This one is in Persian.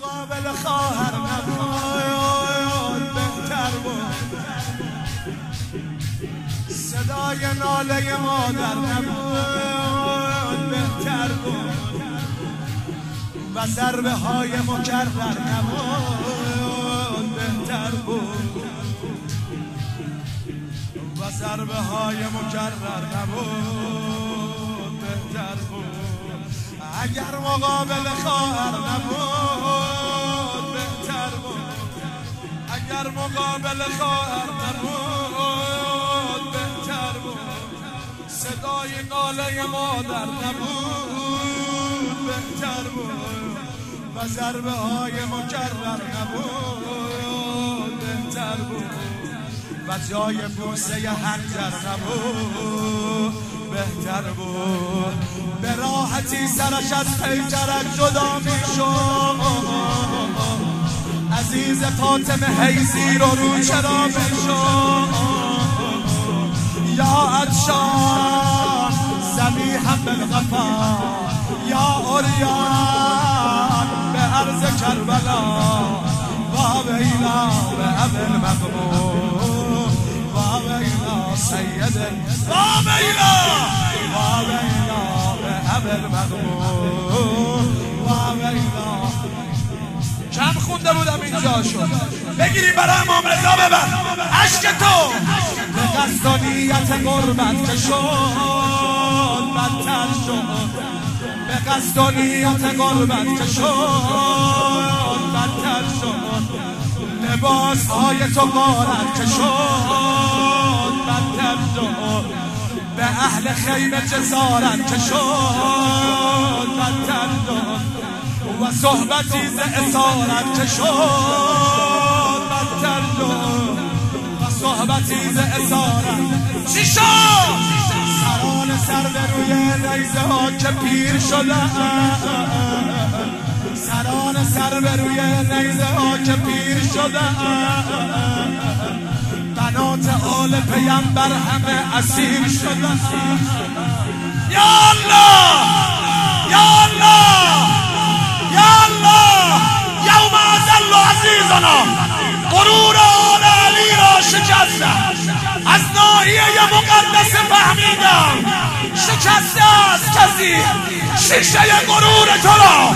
مقابل خواهر نبود بهتر بود، صدای ناله مادر نبود بهتر بود، و ضربه های مکرر نبود بهتر بود، و ضربه های مکرر نبود بهتر بود. اگر مقابل خواهر نبود بهتر بود، اگر مقابل خواهر نبود بهتر بود، صدای ناله مادر نبود بهتر بود، و ضربه های مکرر نبود بهتر بود، و جای بوسه حنجر نبود بهتر بود. به راحتی سرش از پیکرک جدا میشد، عزیز فاطمه حیزی رو چرا میشد. یا عطشان ذبیحا بالغفا، یا عریان به عرض کربلا، و ویلا به ابی المغموم، و ویلا سید، و ویلا به ابی المغموم، و ویلا. کم خونده بودم اینجا شد، بگیری برای امام رضا ببر عشق تو. به قصد و نیت قربت که شد بدتر شد، به قصد و نیت قربت که شد بدتر شد، لباس های تو غارت که شد بدتر شد، به اهل خیمه جسارت که شد بدتر شد، و صحبتی ز اسارت که شد بدتر شد، و صحبتی ز اسارت چی شد؟ سران سر به روی نیزه ها که پیر شدن، سران سر به روی نیزه ها که پیر شدن، بنات آل پیمبر همه اسیر شدن. یا الله یا الله یا الله، یوم اذل عزیزنا غرور آل علی را شکستم، از ناحیه مقدس فهمیدم شکسته است کسی شیشه غرور تو را.